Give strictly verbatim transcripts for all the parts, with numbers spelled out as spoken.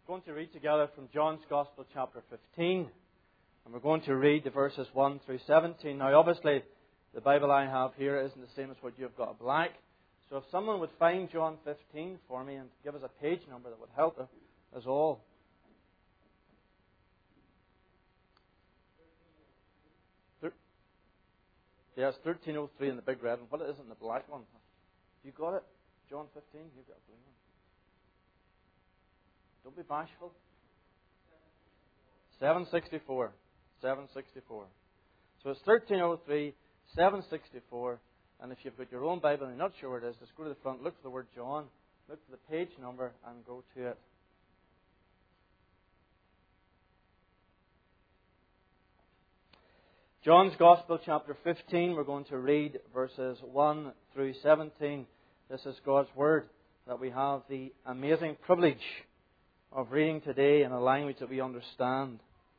We're going to read together from John's Gospel, chapter fifteen. And we're going to read the verses one through seventeen. Now, obviously, the Bible I have here isn't the same as what you've got black. So if someone would find John fifteen for me and give us a page number, that would help us all. Yeah, it's thirteen oh three in the big red one. What is it in the black one? You got it? John fifteen? You've got a blue one. Don't be bashful. seven sixty-four. seven sixty-four. So it's thirteen oh three, seven sixty-four. And if you've got your own Bible and you're not sure where it is, just go to the front, look for the word John, look for the page number, and go to it. John's Gospel, chapter fifteen, we're going to read verses one through seventeen. This is God's Word that we have the amazing privilege of reading today in a language that we understand.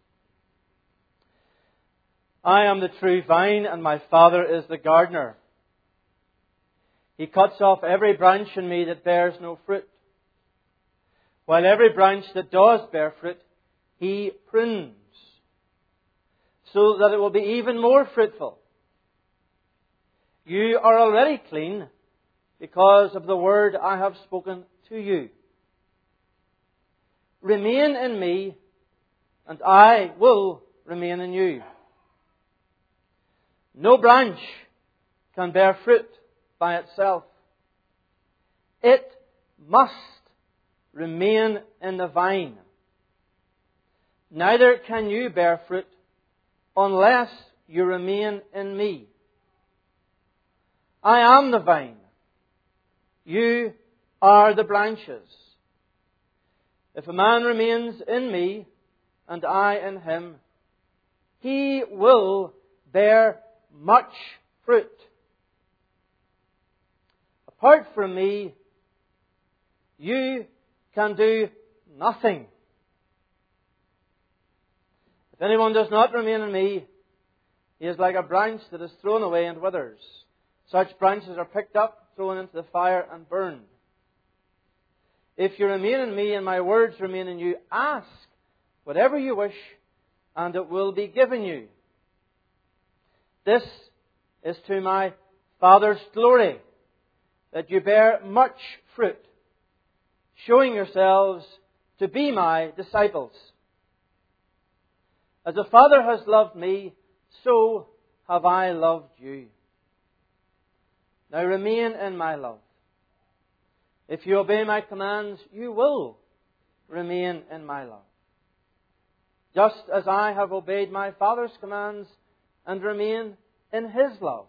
I am the true vine, and my Father is the gardener. He cuts off every branch in me that bears no fruit, while every branch that does bear fruit, He prunes, so that it will be even more fruitful. You are already clean because of the word I have spoken to you. Remain in me, and I will remain in you. No branch can bear fruit by itself. It must remain in the vine. Neither can you bear fruit unless you remain in me. I am the vine. You are the branches. If a man remains in me, and I in him, he will bear much fruit. Apart from me, you can do nothing. If anyone does not remain in me, he is like a branch that is thrown away and withers. Such branches are picked up, thrown into the fire, and burned. If you remain in me and my words remain in you, ask whatever you wish, and it will be given you. This is to my Father's glory, that you bear much fruit, showing yourselves to be my disciples. As the Father has loved me, so have I loved you. Now remain in my love. If you obey my commands, you will remain in my love, just as I have obeyed my Father's commands and remain in His love.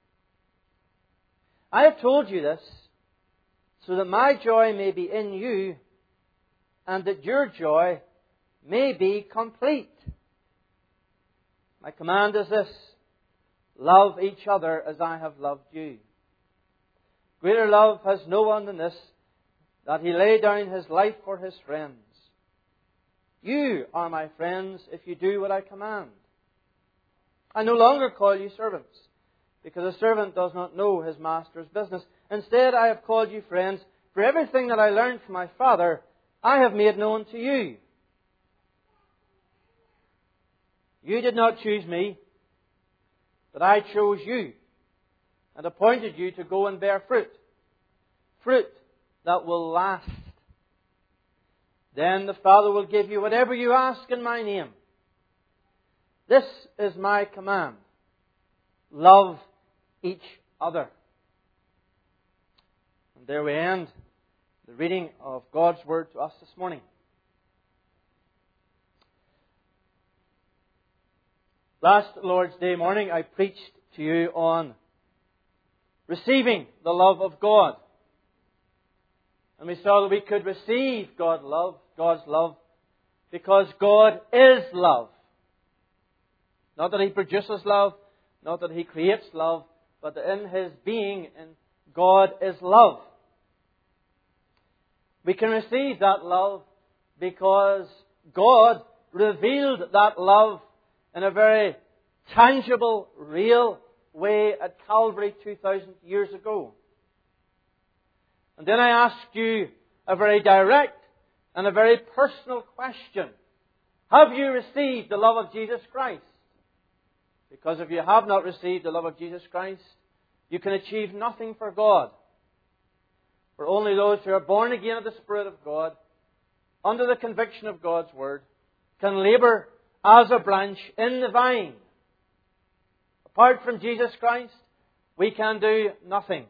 I have told you this so that my joy may be in you and that your joy may be complete. My command is this: love each other as I have loved you. Greater love has no one than this, that He laid down His life for His friends. You are my friends if you do what I command. I no longer call you servants, because a servant does not know his master's business. Instead, I have called you friends, for everything that I learned from my Father, I have made known to you. You did not choose me, but I chose you and appointed you to go and bear fruit, fruit that will last. Then the Father will give you whatever you ask in my name. This is my command: love each other. And there we end the reading of God's Word to us this morning. Last Lord's Day morning, I preached to you on receiving the love of God. And we saw that we could receive God's love, God's love, because God is love. Not that He produces love, not that He creates love, but that in His being, in God is love. We can receive that love because God revealed that love in a very tangible, real way at Calvary two thousand years ago. And then I asked you a very direct and a very personal question. Have you received the love of Jesus Christ? Because if you have not received the love of Jesus Christ, you can achieve nothing for God. For only those who are born again of the Spirit of God, under the conviction of God's Word, can labour as a branch in the vine. Apart from Jesus Christ, we can do nothing.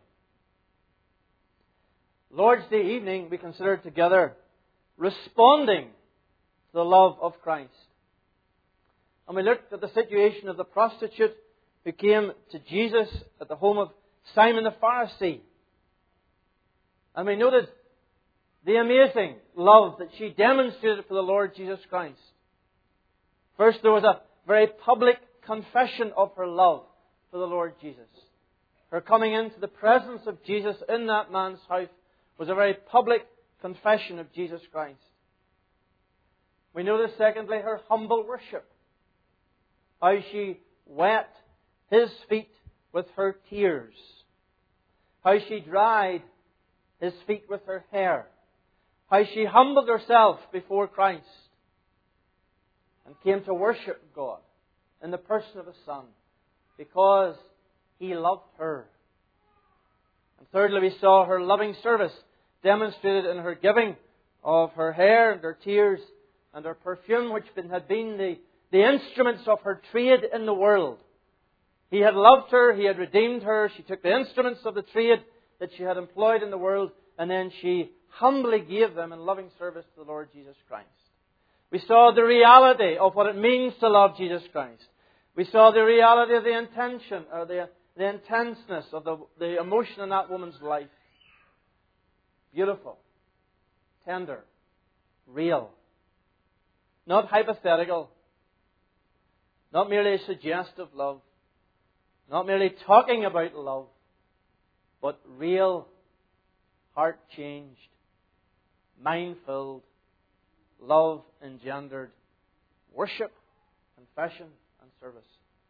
Lord's Day evening, we considered together responding to the love of Christ. And we looked at the situation of the prostitute who came to Jesus at the home of Simon the Pharisee. And we noted the amazing love that she demonstrated for the Lord Jesus Christ. First, there was a very public confession of her love for the Lord Jesus. Her coming into the presence of Jesus in that man's house was a very public confession of Jesus Christ. We notice, secondly, her humble worship. How she wet His feet with her tears. How she dried His feet with her hair. How she humbled herself before Christ and came to worship God in the person of His Son because He loved her. And thirdly, we saw her loving service demonstrated in her giving of her hair and her tears and her perfume, which had been the, the instruments of her trade in the world. He had loved her, He had redeemed her, she took the instruments of the trade that she had employed in the world, and then she humbly gave them in loving service to the Lord Jesus Christ. We saw the reality of what it means to love Jesus Christ. We saw the reality of the intention, or the, the intenseness of the, the emotion in that woman's life. Beautiful, tender, real. Not hypothetical. Not merely a suggestive love. Not merely talking about love. But real, heart-changed, mind-filled, love-engendered worship, confession, and service.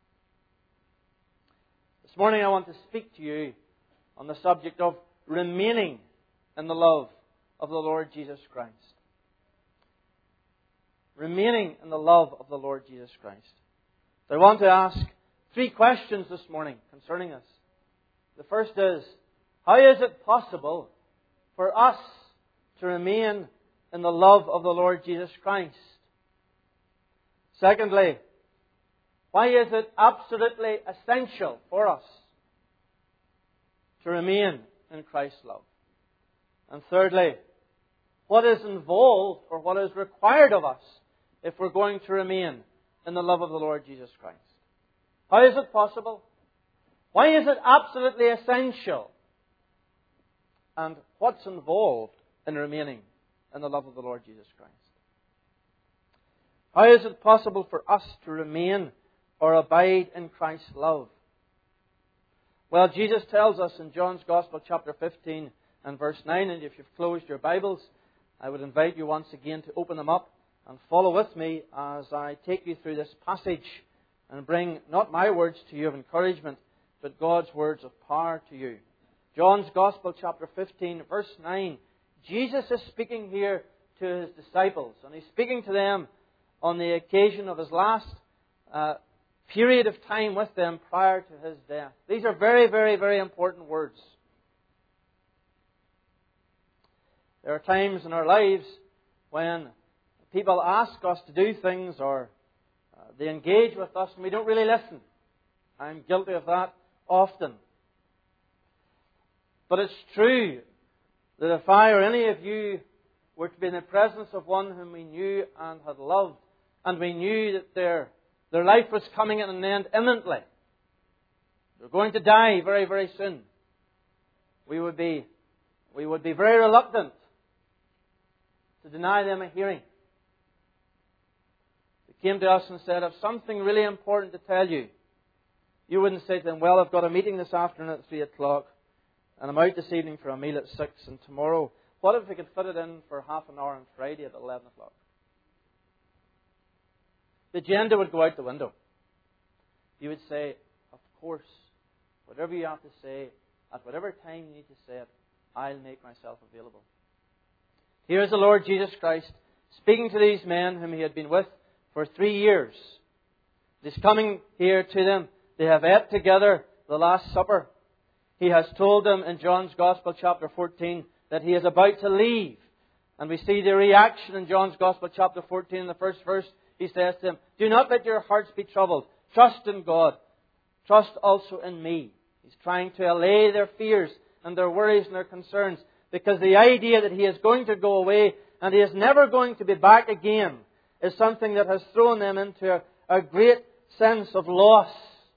This morning I want to speak to you on the subject of remaining in the love of the Lord Jesus Christ. Remaining in the love of the Lord Jesus Christ. So I want to ask three questions this morning concerning this. The first is, how is it possible for us to remain in the love of the Lord Jesus Christ? Secondly, why is it absolutely essential for us to remain in Christ's love? And thirdly, what is involved or what is required of us if we're going to remain in the love of the Lord Jesus Christ? How is it possible? Why is it absolutely essential? And what's involved in remaining in the love of the Lord Jesus Christ? How is it possible for us to remain or abide in Christ's love? Well, Jesus tells us in John's Gospel, chapter fifteen and verse nine, and if you've closed your Bibles, I would invite you once again to open them up and follow with me as I take you through this passage and bring not my words to you of encouragement, but God's words of power to you. John's Gospel, chapter fifteen, verse nine. Jesus is speaking here to His disciples, and He's speaking to them on the occasion of His last uh, period of time with them prior to His death. These are very, very, very important words. There are times in our lives when people ask us to do things or uh, they engage with us and we don't really listen. I'm guilty of that often. But it's true that if I or any of you were to be in the presence of one whom we knew and had loved, and we knew that their, their life was coming at an end imminently, they're going to die very, very soon, we would be, we would be very reluctant to deny them a hearing. They came to us and said, "I've something really important to tell you." You wouldn't say to them, "Well, I've got a meeting this afternoon at three o'clock, and I'm out this evening for a meal at six, and tomorrow, what if we could fit it in for half an hour on Friday at eleven o'clock? The agenda would go out the window. You would say, "Of course, whatever you have to say, at whatever time you need to say it, I'll make myself available." Here is the Lord Jesus Christ speaking to these men whom He had been with for three years. He's coming here to them. They have ate together the Last Supper. He has told them in John's Gospel, chapter fourteen, that He is about to leave. And we see the reaction in John's Gospel, chapter fourteen, in the first verse. He says to them, "Do not let your hearts be troubled. Trust in God. Trust also in me." He's trying to allay their fears and their worries and their concerns, because the idea that He is going to go away and He is never going to be back again is something that has thrown them into a, a great sense of loss.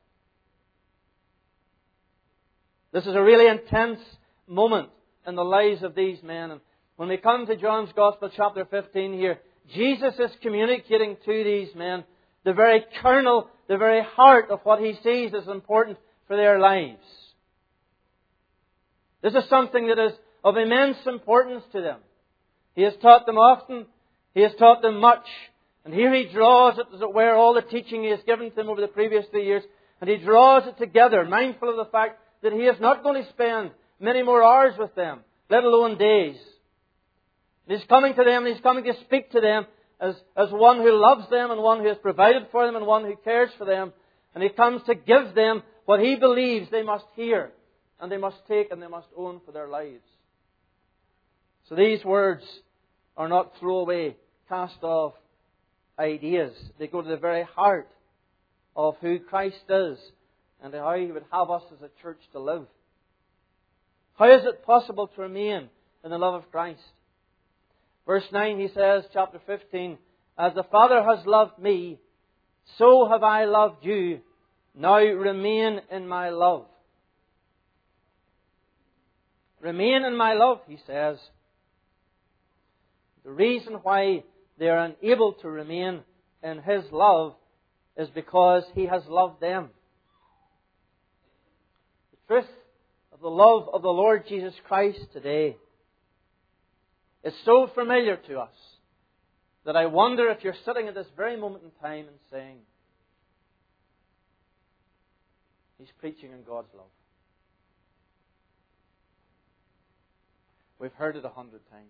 This is a really intense moment in the lives of these men. And when we come to John's Gospel, chapter fifteen here, Jesus is communicating to these men the very kernel, the very heart of what He sees as important for their lives. This is something that is of immense importance to them. He has taught them often. He has taught them much. And here He draws it, as it were, all the teaching He has given to them over the previous three years. And He draws it together, mindful of the fact that He is not going to spend many more hours with them, let alone days. He's coming to them and He's coming to speak to them as, as one who loves them and one who has provided for them and one who cares for them. And He comes to give them what He believes they must hear and they must take and they must own for their lives. So these words are not throwaway, cast off ideas. They go to the very heart of who Christ is and how He would have us as a church to live. How is it possible to remain in the love of Christ? Verse nine, he says, chapter fifteen, "As the Father has loved me, so have I loved you. Now remain in my love." Remain in my love, he says. The reason why they are unable to remain in His love is because He has loved them. The truth of the love of the Lord Jesus Christ today is so familiar to us that I wonder if you're sitting at this very moment in time and saying, "He's preaching in God's love." We've heard it a hundred times.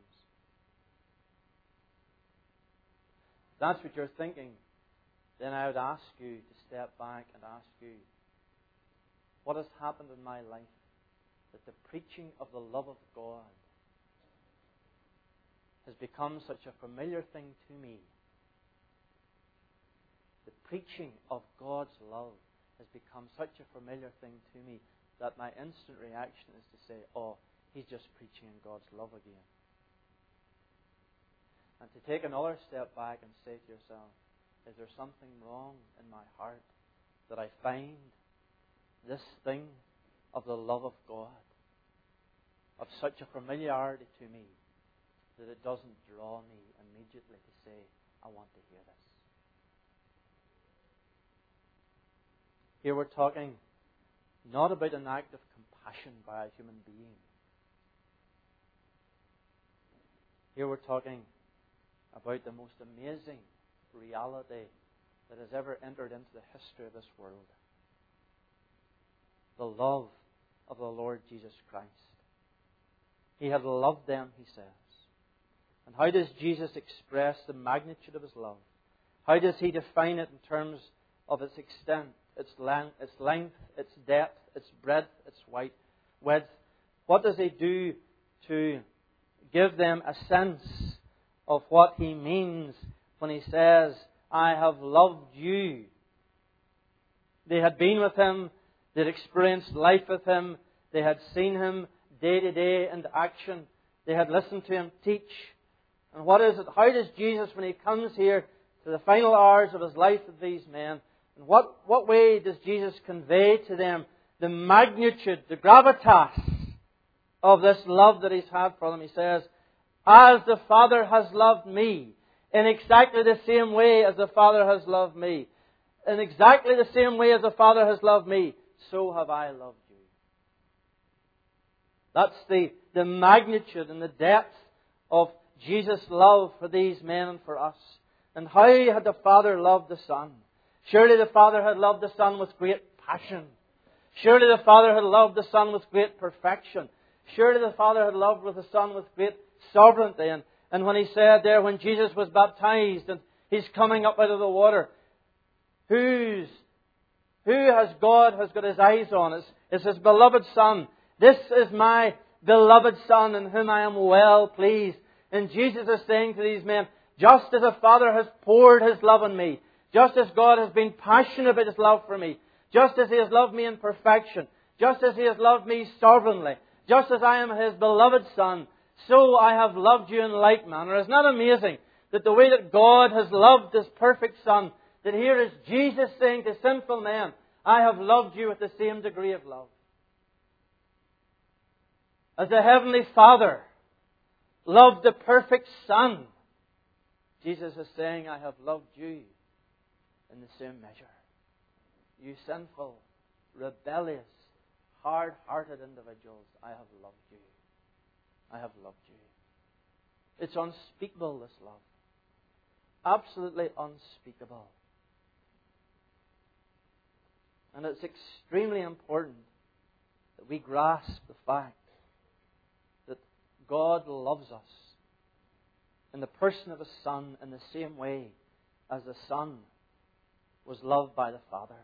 If that's what you're thinking, then I would ask you to step back and ask you, what has happened in my life that the preaching of the love of God has become such a familiar thing to me? The preaching of God's love has become such a familiar thing to me that my instant reaction is to say, "Oh, he's just preaching in God's love again." And to take another step back and say to yourself, is there something wrong in my heart that I find this thing of the love of God of such a familiarity to me that it doesn't draw me immediately to say, "I want to hear this"? Here we're talking not about an act of compassion by a human being. Here we're talking about the most amazing reality that has ever entered into the history of this world. The love of the Lord Jesus Christ. He had loved them, he says. And how does Jesus express the magnitude of His love? How does He define it in terms of its extent, its length, its length, its depth, its breadth, its width? What does He do to give them a sense of what He means when He says, "I have loved you"? They had been with Him. They had experienced life with Him. They had seen Him day to day in action. They had listened to Him teach. And what is it? How does Jesus, when He comes here to the final hours of His life with these men, in what, what way does Jesus convey to them the magnitude, the gravitas of this love that He's had for them? He says, "As the Father has loved me, in exactly the same way as the Father has loved me, in exactly the same way as the Father has loved me, so have I loved you." That's the, the magnitude and the depth of Jesus' love for these men and for us. And how had the Father loved the Son? Surely the Father had loved the Son with great passion. Surely the Father had loved the Son with great perfection. Surely the Father had loved with the Son with great sovereignty. And, And when he said there, when Jesus was baptized and he's coming up out of the water, who's, who has God has got his eyes on? It's, it's his beloved Son. This is my beloved Son in whom I am well pleased. And Jesus is saying to these men, just as a Father has poured his love on me, just as God has been passionate about his love for me, just as he has loved me in perfection, just as he has loved me sovereignly, just as I am his beloved Son, so I have loved you in like manner. Isn't that amazing that the way that God has loved his perfect Son, that here is Jesus saying to sinful men, I have loved you with the same degree of love. As the Heavenly Father loved the perfect Son, Jesus is saying, I have loved you in the same measure. You sinful, rebellious, hard-hearted individuals, I have loved you. I have loved you. It's unspeakable, this love. Absolutely unspeakable. And it's extremely important that we grasp the fact that God loves us in the person of His Son in the same way as the Son was loved by the Father.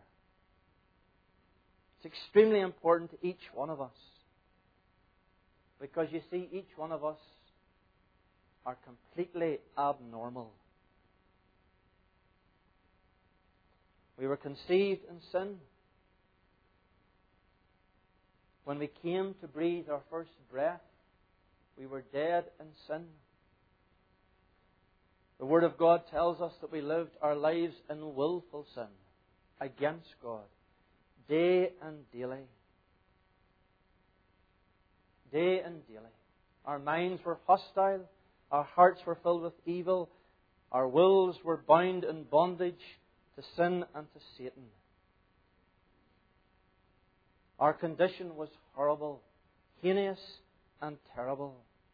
It's extremely important to each one of us. Because you see, each one of us are completely abnormal. We were conceived in sin. When we came to breathe our first breath, we were dead in sin. The Word of God tells us that we lived our lives in willful sin against God, day and daily. Day and daily. Our minds were hostile. Our hearts were filled with evil. Our wills were bound in bondage to sin and to Satan. Our condition was horrible, heinous and terrible.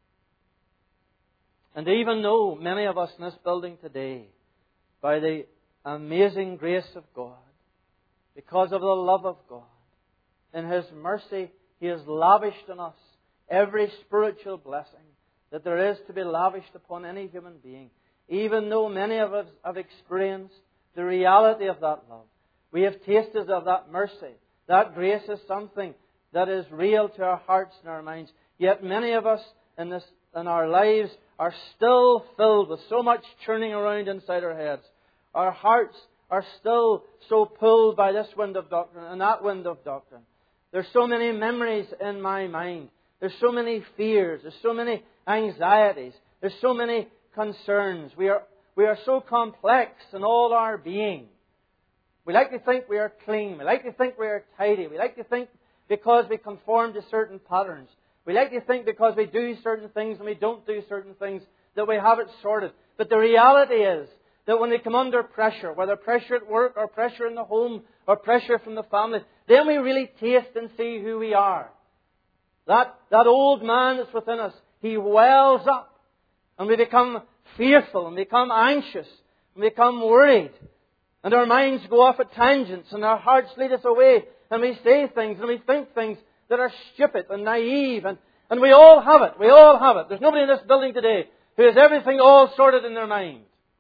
And even though many of us in this building today, by the amazing grace of God, because of the love of God, in His mercy, He has lavished on us every spiritual blessing that there is to be lavished upon any human being. Even though many of us have experienced the reality of that love, we have tasted of that mercy. That grace is something that is real to our hearts and our minds. Yet many of us in this in our lives are still filled with so much churning around inside our heads. Our hearts are still so pulled by this wind of doctrine and that wind of doctrine. There's so many memories in my mind. There's so many fears. There's so many anxieties. There's so many concerns. We are, we are so complex in all our being. We like to think we are clean. We like to think we are tidy. We like to think because we conform to certain patterns. We like to think because we do certain things and we don't do certain things that we have it sorted. But the reality is that when we come under pressure, whether pressure at work or pressure in the home or pressure from the family, then we really taste and see who we are. That, that old man that's within us, he wells up and we become fearful and become anxious and become worried. And our minds go off at tangents and our hearts lead us away and we say things and we think things that are stupid and naive. And, and we all have it. We all have it. There's nobody in this building today who has everything all sorted in their mind.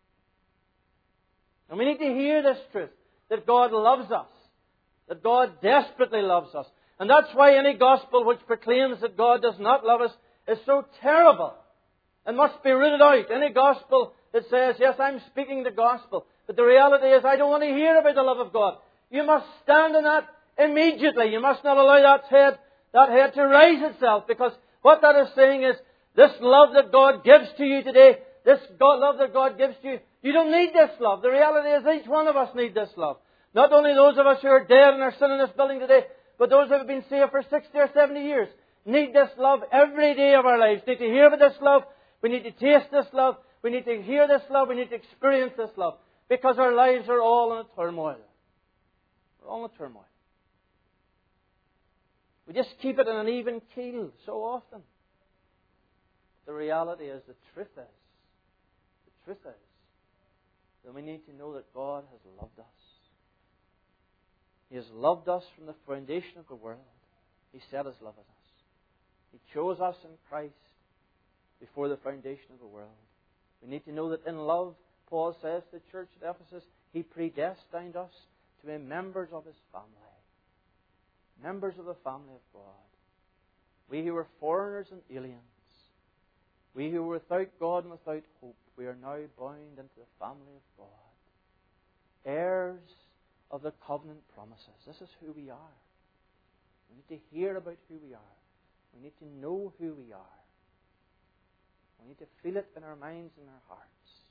And we need to hear this truth, that God loves us, that God desperately loves us. And that's why any gospel which proclaims that God does not love us is so terrible and must be rooted out. Any gospel that says, yes, I'm speaking the gospel, but the reality is I don't want to hear about the love of God. You must stand in that immediately. You must not allow that head, that head to raise itself, because what that is saying is this love that God gives to you today, this God, love that God gives to you, you don't need this love. The reality is each one of us need this love. Not only those of us who are dead and are still in this building today, but those who have been saved for sixty or seventy years need this love every day of our lives. We need to hear about this love. We need to taste this love. We need to hear this love. We need to experience this love. Because our lives are all in a turmoil. We're all in a turmoil. We just keep it in an even keel so often. The reality is, the truth is, the truth is, that we need to know that God has loved us. He has loved us from the foundation of the world. He set His love in us. He chose us in Christ before the foundation of the world. We need to know that in love, Paul says to the church at Ephesus, He predestined us to be members of His family. Members of the family of God. We who were foreigners and aliens, we who were without God and without hope, we are now bound into the family of God. Heirs of the covenant promises. This is who we are. We need to hear about who we are. We need to know who we are. We need to feel it in our minds and our hearts.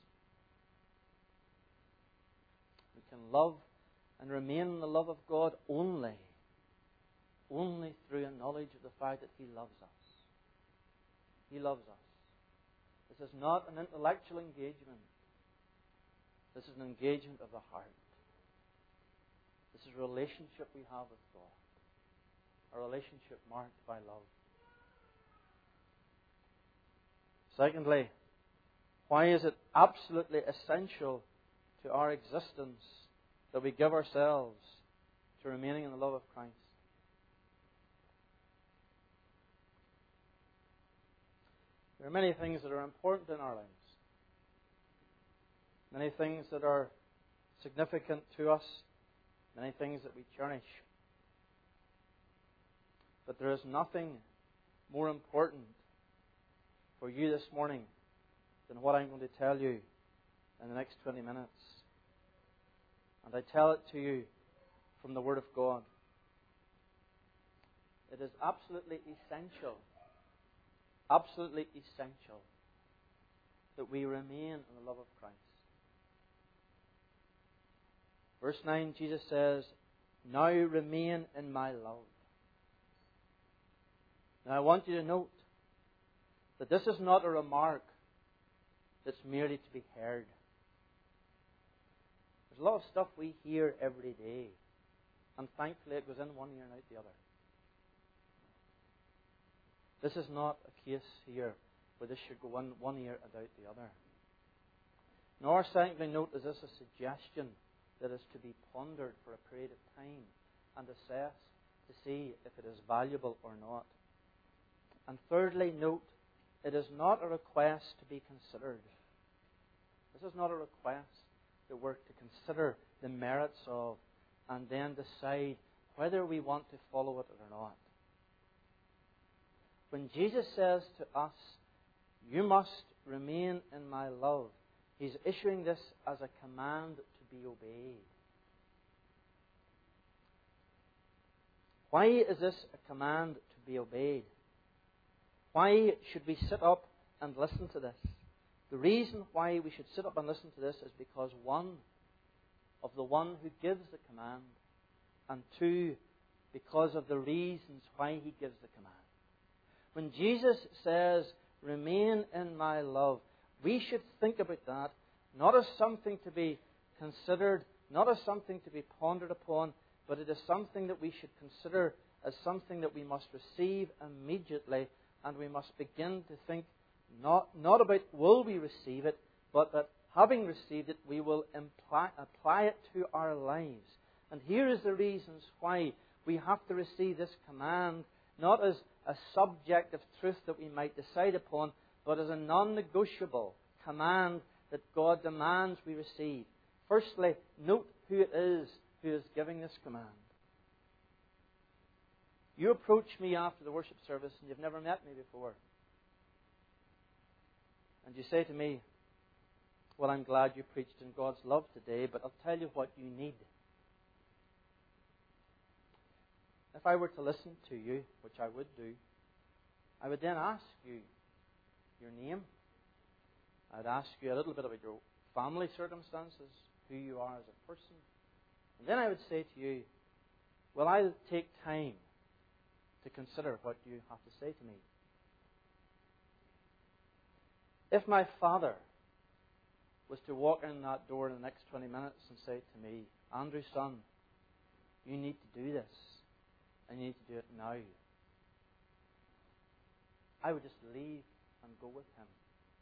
We can love and remain in the love of God only, only through a knowledge of the fact that He loves us. He loves us. This is not an intellectual engagement. This is an engagement of the heart. This is a relationship we have with God. A relationship marked by love. Secondly, why is it absolutely essential to our existence that we give ourselves to remaining in the love of Christ? There are many things that are important in our lives. Many things that are significant to us. Many things that we cherish. But there is nothing more important for you this morning than what I'm going to tell you in the next twenty minutes. And I tell it to you from the Word of God. It is absolutely essential, absolutely essential that we remain in the love of Christ. Verse nine, Jesus says, "Now remain in my love." Now I want you to note that this is not a remark that's merely to be heard. There's a lot of stuff we hear every day, and thankfully it goes in one ear and out the other. This is not a case here where this should go in one ear and out the other. Nor, secondly, note, is this a suggestion that is to be pondered for a period of time and assessed to see if it is valuable or not. And thirdly, note, it is not a request to be considered. This is not a request that we're to consider the merits of and then decide whether we want to follow it or not. When Jesus says to us, "You must remain in my love," He's issuing this as a command to be obeyed. Why is this a command to be obeyed? Why should we sit up and listen to this? The reason why we should sit up and listen to this is because, one, of the one who gives the command, and two, because of the reasons why He gives the command. When Jesus says, "Remain in my love," we should think about that not as something to be considered, not as something to be pondered upon, but it is something that we should consider as something that we must receive immediately. And we must begin to think not, not about will we receive it, but that having received it, we will imply, apply it to our lives. And here is the reasons why we have to receive this command, not as a subjective truth that we might decide upon, but as a non-negotiable command that God demands we receive. Firstly, note who it is who is giving this command. You approach me after the worship service and you've never met me before. And you say to me, "Well, I'm glad you preached in God's love today, but I'll tell you what you need." If I were to listen to you, which I would do, I would then ask you your name. I'd ask you a little bit about your family circumstances, who you are as a person. And then I would say to you, "Well, I'll take time to consider what you have to say to me." If my father was to walk in that door in the next twenty minutes and say to me, "Andrew, son, you need to do this, and you need to do it now," I would just leave and go with him.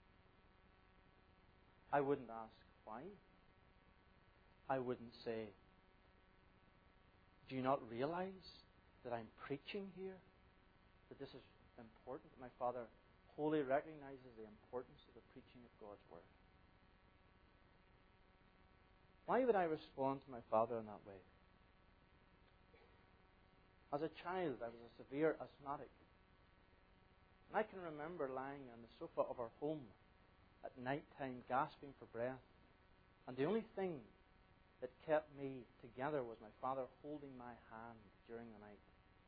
I wouldn't ask why. I wouldn't say, "Do you not realize that I'm preaching here? That this is important that my father wholly recognizes the importance of the preaching of God's Word. Why would I respond to my father in that way? As a child, I was a severe asthmatic. And I can remember lying on the sofa of our home at night time, gasping for breath. And the only thing that kept me together was my father holding my hand during the night.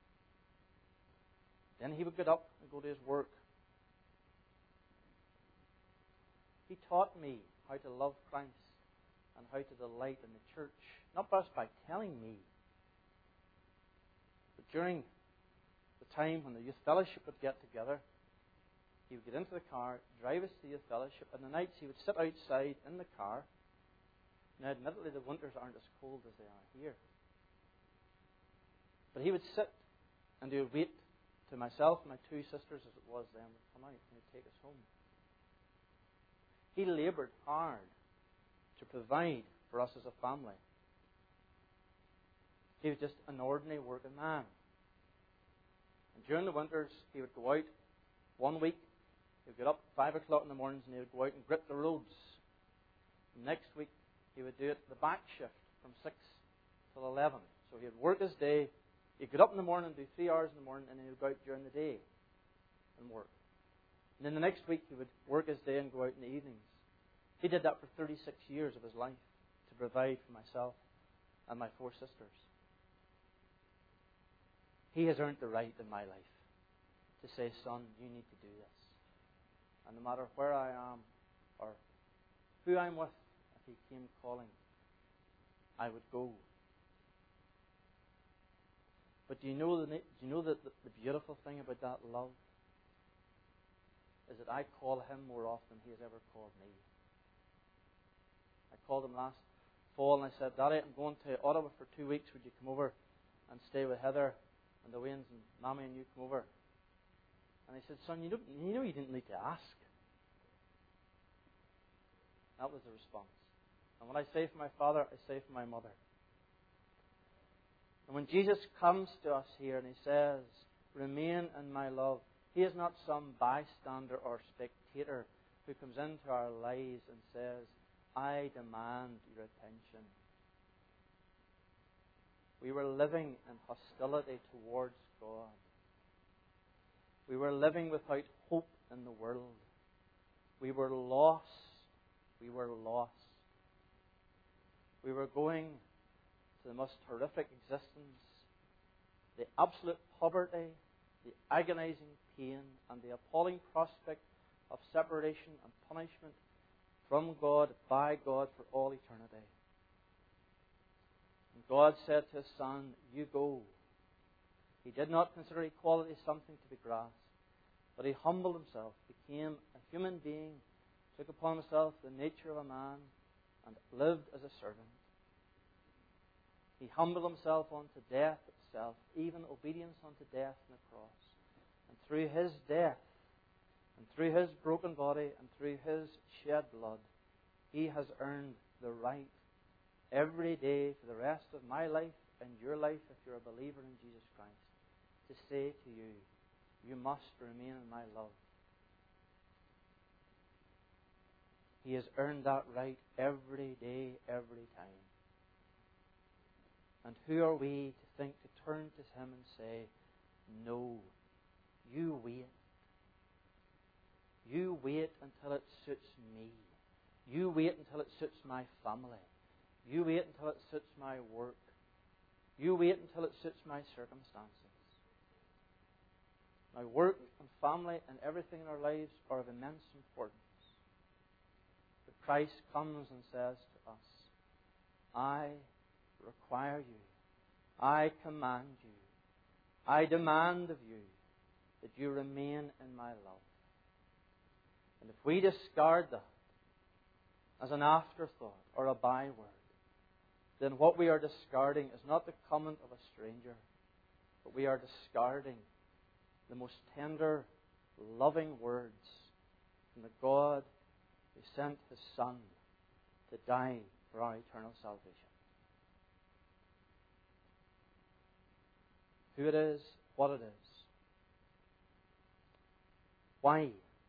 Then he would get up and go to his work. He taught me how to love Christ and how to delight in the church, not just by telling me, but during the time when the youth fellowship would get together, he would get into the car, drive us to the youth fellowship, and the nights he would sit outside in the car. Now, admittedly, the winters aren't as cold as they are here. But he would sit and he would wait to myself and my two sisters, as it was then, would come out and he'd take us home. He laboured hard to provide for us as a family. He was just an ordinary working man. And during the winters, he would go out one week. He would get up at five o'clock in the mornings and he would go out and grip the roads. And next week, he would do it the back shift from six till eleven. So he would work his day. He'd get up in the morning and do three hours in the morning, and then he would go out during the day and work. And then the next week, he would work his day and go out in the evenings. He did that for thirty-six years of his life to provide for myself and my four sisters. He has earned the right in my life to say, son, you need to do this. And no matter where I am or who I'm with, if he came calling, I would go. But do you know the, do you know that the, the beautiful thing about that love is that I call him more often than he has ever called me. I called him last fall and I said, Daddy, I'm going to Ottawa for two weeks. Would you come over and stay with Heather and the Waynes and Mommy and you come over? And he said, son, you, don't, you know you didn't need to ask. That was the response. And when I say for my father, I say for my mother. And when Jesus comes to us here and he says, remain in my love, he is not some bystander or spectator who comes into our lives and says, I demand your attention. We were living in hostility towards God. We were living without hope in the world. We were lost. We were lost. We were going to the most horrific existence, the absolute poverty, the agonizing pain, and the appalling prospect of separation and punishment from God, by God, for all eternity. And God said to his Son, you go. He did not consider equality something to be grasped, but he humbled himself, became a human being, took upon himself the nature of a man, and lived as a servant. He humbled himself unto death itself, even obedience unto death on the cross. And through his death, and through his broken body, and through his shed blood, he has earned the right every day for the rest of my life and your life, if you're a believer in Jesus Christ, to say to you, you must remain in my love. He has earned that right every day, every time. And who are we to think to turn to him and say, no, you wait. You wait until it suits me. You wait until it suits my family. You wait until it suits my work. You wait until it suits my circumstances. Now, work and family and everything in our lives are of immense importance. But Christ comes and says to us, I require you. I command you. I demand of you that you remain in my love. And if we discard that as an afterthought or a byword, then what we are discarding is not the comment of a stranger, but we are discarding the most tender, loving words from the God who sent his Son to die for our eternal salvation. Who it is, what it is, why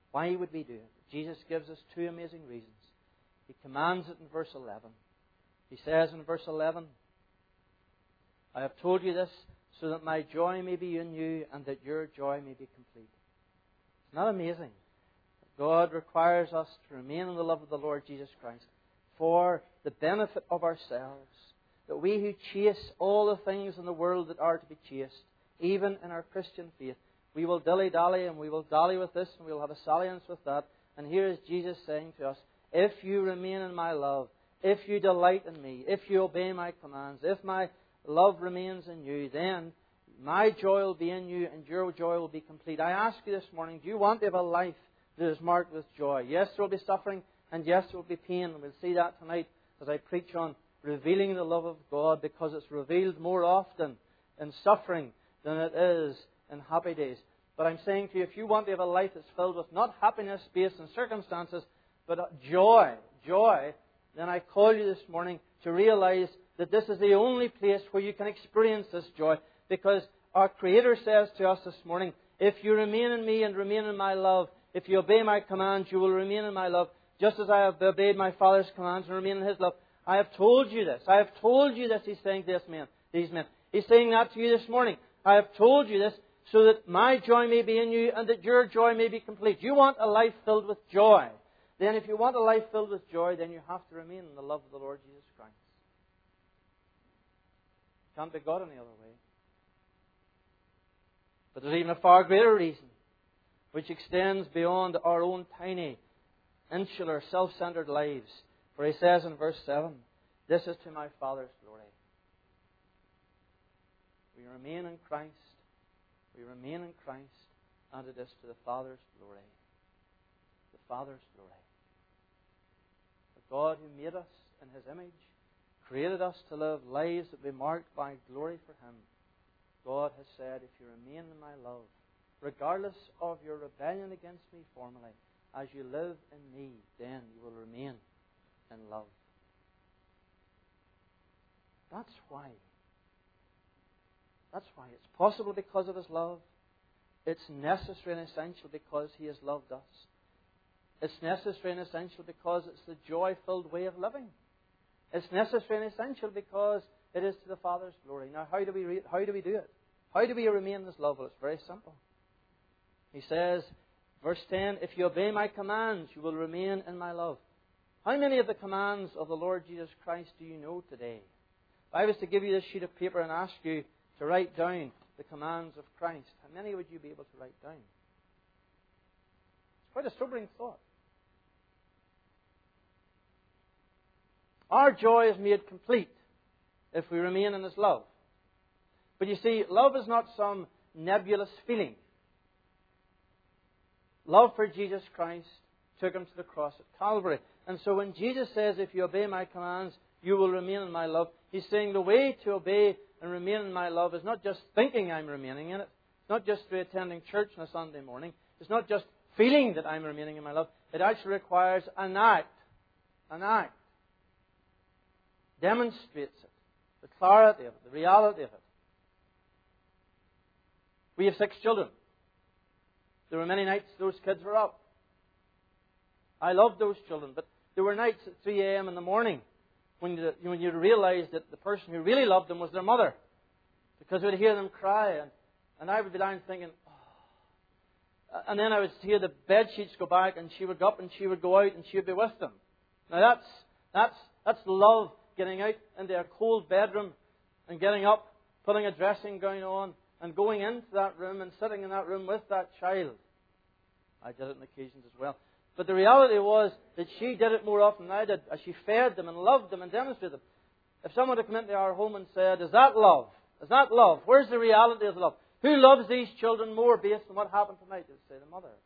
Why would we do it? Jesus gives us two amazing reasons. He commands it in verse eleven. He says in verse eleven, I have told you this so that my joy may be in you and that your joy may be complete. It's not amazing? God requires us to remain in the love of the Lord Jesus Christ for the benefit of ourselves. That we who chase all the things in the world that are to be chased, even in our Christian faith, we will dilly-dally and we will dally with this and we will have a salliance with that. And here is Jesus saying to us, if you remain in my love, if you delight in me, if you obey my commands, if my love remains in you, then my joy will be in you and your joy will be complete. I ask you this morning, do you want to have a life that is marked with joy? Yes, there will be suffering and yes, there will be pain. And we'll see that tonight as I preach on revealing the love of God, because it's revealed more often in suffering than it is in happy days. But I'm saying to you, if you want to have a life that's filled with not happiness based on circumstances, but joy, joy, then I call you this morning to realize that this is the only place where you can experience this joy. Because our Creator says to us this morning, if you remain in me and remain in my love, if you obey my commands, you will remain in my love, just as I have obeyed my Father's commands and remain in His love. I have told you this. I have told you this, He's saying to this man, these men. He's saying that to you this morning. I have told you this so that my joy may be in you and that your joy may be complete. You want a life filled with joy. Then if you want a life filled with joy, then you have to remain in the love of the Lord Jesus Christ. It can't be God any other way. But there's even a far greater reason, which extends beyond our own tiny, insular, self-centered lives. For He says in verse seven, this is to my Father's glory. We remain in Christ. We remain in Christ, and it is to the Father's glory. The Father's glory. The God who made us in His image, created us to live lives that be marked by glory for Him. God has said, if you remain in my love, regardless of your rebellion against me formerly, as you live in me, then you will remain in love. That's why. That's why. It's possible because of His love. It's necessary and essential because He has loved us. It's necessary and essential because it's the joy-filled way of living. It's necessary and essential because it is to the Father's glory. Now, how do we re- how do we do it? How do we remain in this love? Well, it's very simple. He says, verse ten, if you obey my commands, you will remain in my love. How many of the commands of the Lord Jesus Christ do you know today? If I was to give you this sheet of paper and ask you to write down the commands of Christ, how many would you be able to write down? It's quite a sobering thought. Our joy is made complete if we remain in His love. But you see, love is not some nebulous feeling. Love for Jesus Christ took Him to the cross at Calvary. And so when Jesus says, if you obey my commands, you will remain in my love, He's saying the way to obey and remain in my love is not just thinking I'm remaining in it. It's not just through attending church on a Sunday morning. It's not just feeling that I'm remaining in my love. It actually requires an act. An act. Demonstrates it. The clarity of it. The reality of it. We have six children. There were many nights those kids were up. I loved those children, but there were nights at three a.m. in the morning when you, when you realized that the person who really loved them was their mother. Because we'd hear them cry, and, and I would be down thinking, oh. And then I would hear the bed sheets go back, and she would go up and she would go out and she would be with them. Now that's, that's, that's love, getting out into a cold bedroom and getting up, putting a dressing gown on, and going into that room and sitting in that room with that child. I did it on occasions as well. But the reality was that she did it more often than I did, as she fed them and loved them and demonstrated them. If someone had come into our home and said, is that love? Is that love? Where's the reality of the love? Who loves these children more based on what happened tonight? They would say, the mother.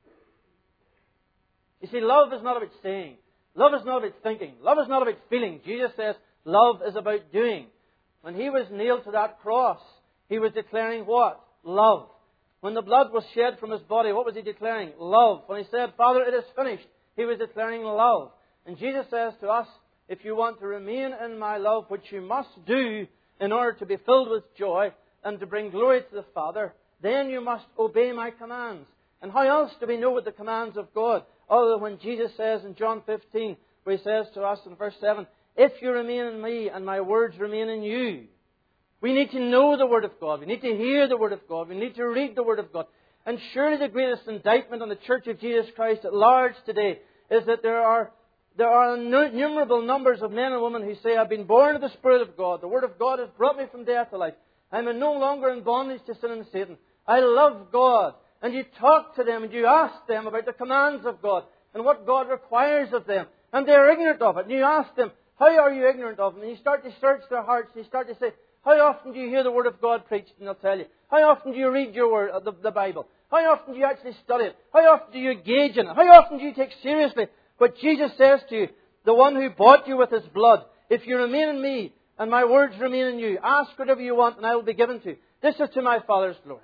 You see, love is not about saying. Love is not about thinking. Love is not about feeling. Jesus says love is about doing. When He was nailed to that cross, He was declaring what? Love. When the blood was shed from His body, what was He declaring? Love. When He said, Father, it is finished, He was declaring love. And Jesus says to us, if you want to remain in my love, which you must do in order to be filled with joy and to bring glory to the Father, then you must obey my commands. And how else do we know what the commands of God? Other than when Jesus says in John fifteen, where He says to us in verse seven, if you remain in me and my words remain in you. We need to know the Word of God. We need to hear the Word of God. We need to read the Word of God. And surely the greatest indictment on the Church of Jesus Christ at large today is that there are there are innumerable numbers of men and women who say, I've been born of the Spirit of God. The Word of God has brought me from death to life. I'm no longer in bondage to sin and Satan. I love God. And you talk to them and you ask them about the commands of God and what God requires of them. And they're ignorant of it. And you ask them, how are you ignorant of it? And you start to search their hearts and you start to say, how often do you hear the Word of God preached? And they'll tell you. How often do you read your word, the, the Bible? How often do you actually study it? How often do you engage in it? How often do you take seriously what Jesus says to you? The one who bought you with His blood. If you remain in me and my words remain in you, ask whatever you want and I will be given to you. This is to my Father's glory.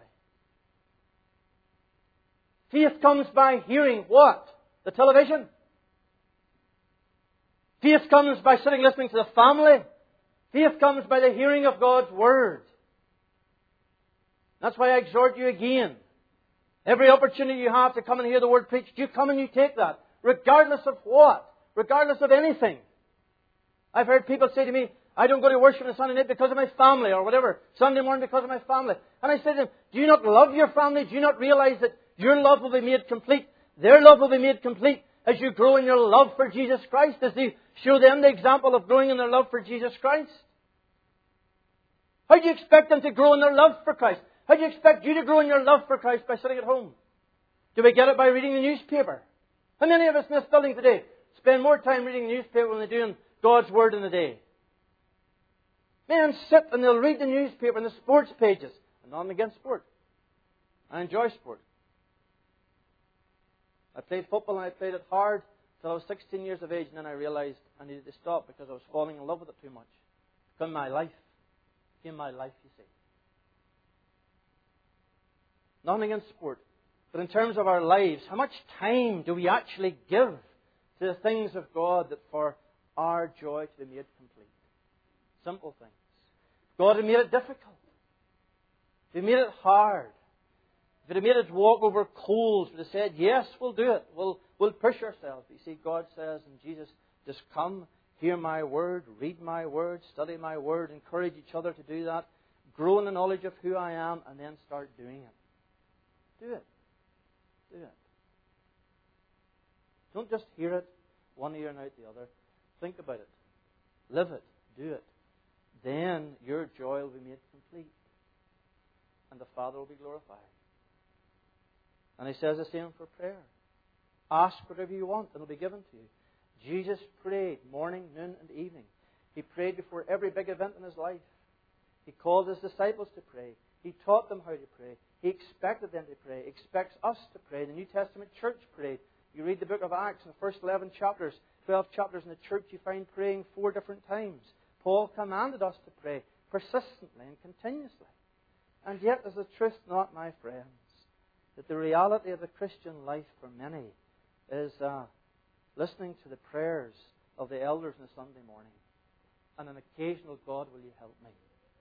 Faith comes by hearing what? The television? Faith comes by sitting listening to the family. Faith comes by the hearing of God's Word. That's why I exhort you again. Every opportunity you have to come and hear the Word preached, you come and you take that. Regardless of what? Regardless of anything. I've heard people say to me, I don't go to worship on Sunday night because of my family or whatever. Sunday morning because of my family. And I said to them, do you not love your family? Do you not realize that your love will be made complete? Their love will be made complete as you grow in your love for Jesus Christ, as you show them the example of growing in their love for Jesus Christ. How do you expect them to grow in their love for Christ? How do you expect you to grow in your love for Christ by sitting at home? Do we get it by reading the newspaper? How many of us in this building today spend more time reading the newspaper than they do in God's Word in a day? Men sit and they'll read the newspaper and the sports pages. I'm not against sport. I enjoy sport. I played football and I played it hard until I was sixteen years of age, and then I realized I needed to stop because I was falling in love with it too much. It became my life. It became my life, you see. Nothing against sport. But in terms of our lives, how much time do we actually give to the things of God that for our joy to be made complete? Simple things. God had made it difficult. He made it hard. If it had made us walk over coals, we'd have said, yes, we'll do it. We'll, we'll push ourselves. But you see, God says, and Jesus, just come, hear my word, read my word, study my word, encourage each other to do that, grow in the knowledge of who I am, and then start doing it. Do it. Do it. Don't just hear it one ear and out the other. Think about it. Live it. Do it. Then your joy will be made complete. And the Father will be glorified. And He says the same for prayer. Ask whatever you want and it will be given to you. Jesus prayed morning, noon and evening. He prayed before every big event in His life. He called His disciples to pray. He taught them how to pray. He expected them to pray. He expects us to pray. The New Testament church prayed. You read the book of Acts in the first eleven chapters, twelve chapters in the church, you find praying four different times. Paul commanded us to pray persistently and continuously. And yet there's a truth not, my friends, that the reality of the Christian life for many is uh, listening to the prayers of the elders on a Sunday morning and an occasional God, will you help me?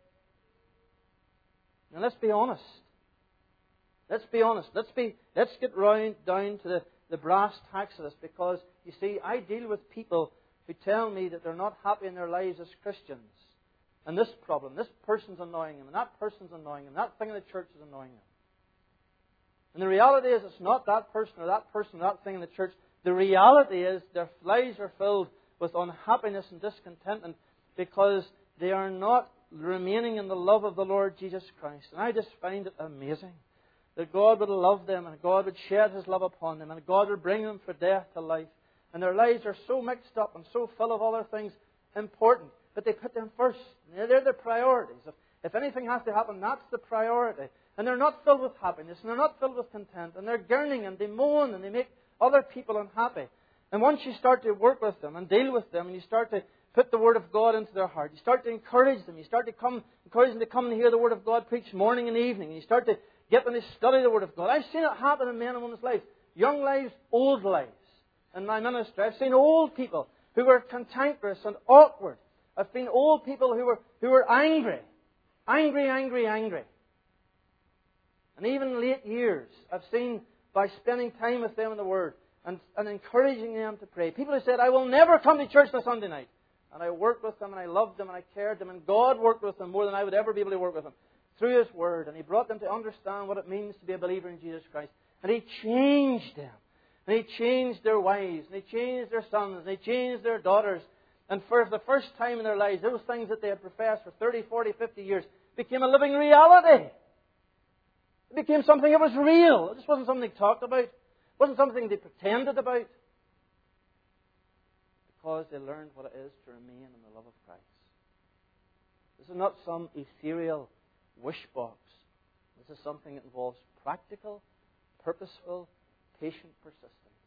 Now let's be honest. Let's be honest. Let's be. Let's get round down to the, the brass tacks of this, because you see, I deal with people who tell me that they're not happy in their lives as Christians. And this problem, this person's annoying them, and that person's annoying them, and that thing in the church is annoying them. And the reality is, it's not that person or that person or that thing in the church. The reality is, their lives are filled with unhappiness and discontentment because they are not remaining in the love of the Lord Jesus Christ. And I just find it amazing that God would love them and God would shed His love upon them and God would bring them from death to life. And their lives are so mixed up and so full of other things important, but they put them first. They're their priorities. If, if anything has to happen, that's the priority. And they're not filled with happiness and they're not filled with content. And they're yearning and they moan and they make other people unhappy. And once you start to work with them and deal with them and you start to put the Word of God into their heart, you start to encourage them, you start to come, encourage them to come and hear the Word of God preached morning and evening, and you start to get them to study the Word of God. I've seen it happen in men and women's lives. Young lives, old lives. In my ministry, I've seen old people who were cantankerous and awkward. I've seen old people who were, who were angry. Angry, angry, angry. And even in late years, I've seen by spending time with them in the Word and, and encouraging them to pray. People who said, I will never come to church on Sunday night. And I worked with them and I loved them and I cared them. And God worked with them more than I would ever be able to work with them through His Word. And He brought them to understand what it means to be a believer in Jesus Christ. And He changed them. And He changed their wives. And He changed their sons. And He changed their daughters. And for the first time in their lives, those things that they had professed for thirty, forty, fifty years became a living reality. It became something that was real. It just wasn't something they talked about. It wasn't something they pretended about. Because they learned what it is to remain in the love of Christ. This is not some ethereal wish box. This is something that involves practical, purposeful, patient persistence.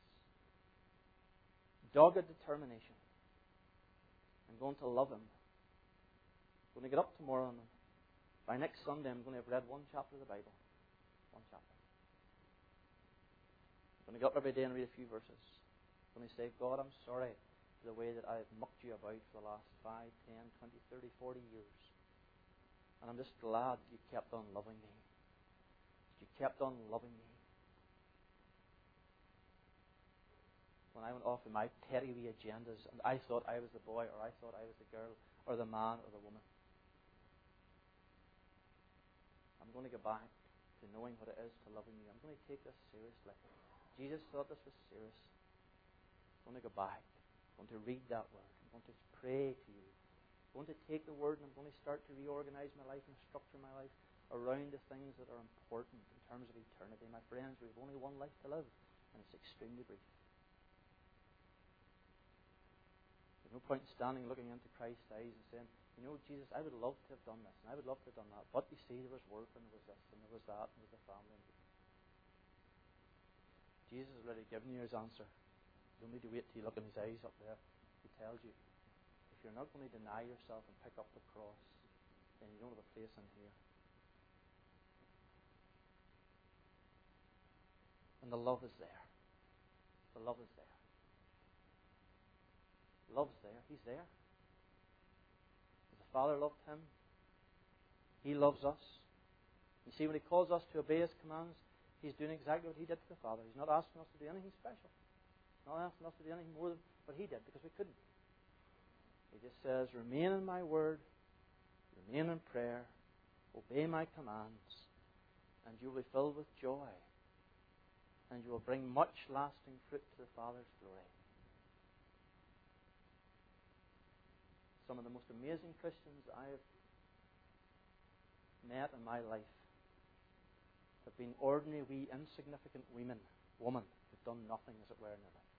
Dogged determination. I'm going to love Him. I'm going to get up tomorrow and by next Sunday I'm going to have read one chapter of the Bible. One chapter. I'm going to get up every day and read a few verses. I'm going to say, God, I'm sorry for the way that I've mucked you about for the last five, ten, twenty, thirty, forty years. And I'm just glad that you kept on loving me. That you kept on loving me. When I went off with my petty wee agendas and I thought I was the boy or I thought I was the girl or the man or the woman. I'm going to go back to knowing what it is to loving you. I'm going to take this seriously. Jesus thought this was serious. I'm going to go back. I'm going to read that word. I'm going to pray to you. I'm going to take the word and I'm going to start to reorganize my life and structure my life around the things that are important in terms of eternity. My friends, we have only one life to live and it's extremely brief. There's no point in standing looking into Christ's eyes and saying, you know, Jesus, I would love to have done this and I would love to have done that. But you see, there was work and there was this and there was that and there was the family. Jesus has already given you His answer. You don't need to wait till you look in His eyes up there. He tells you, if you're not going to deny yourself and pick up the cross, then you don't have a place in here. And the love is there. The love is there. Love's there. He's there. As the Father loved Him, He loves us. You see, when He calls us to obey His commands, He's doing exactly what He did to the Father. He's not asking us to do anything special. He's not asking us to do anything more than what He did, because we couldn't. He just says, remain in my word, remain in prayer, obey my commands, and you will be filled with joy, and you will bring much lasting fruit to the Father's glory. Some of the most amazing Christians I have met in my life have been ordinary, wee, insignificant women, women who've done nothing, as it were, in their life.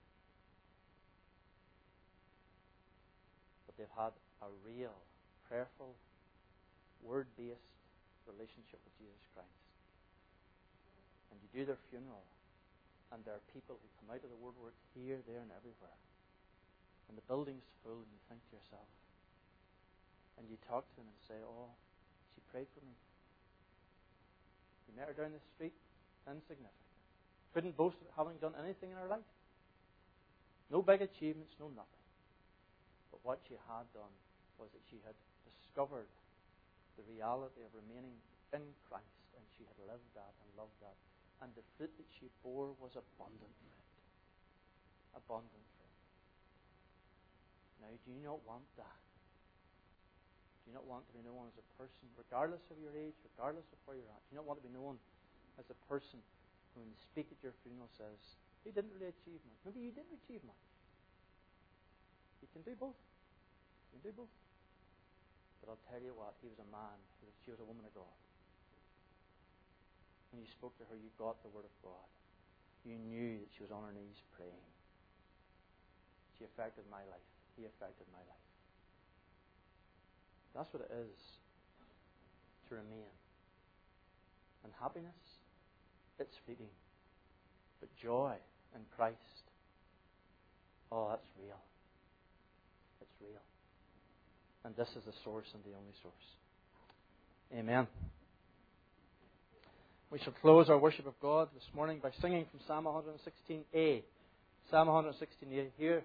But they've had a real, prayerful, word-based relationship with Jesus Christ. And you do their funeral, and there are people who come out of the woodwork here, there, and everywhere. And the building's full, and you think to yourself, and you talk to them and say, oh, she prayed for me. You met her down the street, insignificant. Couldn't boast of having done anything in her life. No big achievements, no nothing. But what she had done was that she had discovered the reality of remaining in Christ, and she had lived that and loved that. And the fruit that she bore was abundant fruit. Abundant fruit. Now, do you not want that? Do you not want to be known as a person, regardless of your age, regardless of where you're at? Do you not want to be known as a person who, when you speak at your funeral, says, he didn't really achieve much. Maybe you didn't achieve much. You can do both. You can do both. But I'll tell you what, he was a man. She was a woman of God. When you spoke to her, you got the Word of God. You knew that she was on her knees praying. She affected my life. He affected my life. That's what it is to remain. And happiness, it's fleeting. But joy in Christ, oh, that's real. It's real. And this is the source and the only source. Amen. We shall close our worship of God this morning by singing from Psalm one sixteen A. Psalm one sixteen A. Here,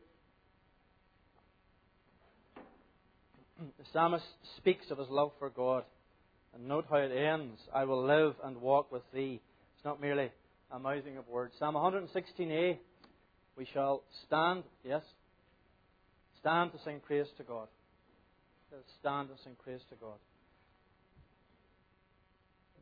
the psalmist speaks of his love for God. And note how it ends. I will live and walk with thee. It's not merely a mouthing of words. Psalm one sixteen a, we shall stand, yes, stand to sing praise to God. Let us stand to sing praise to God.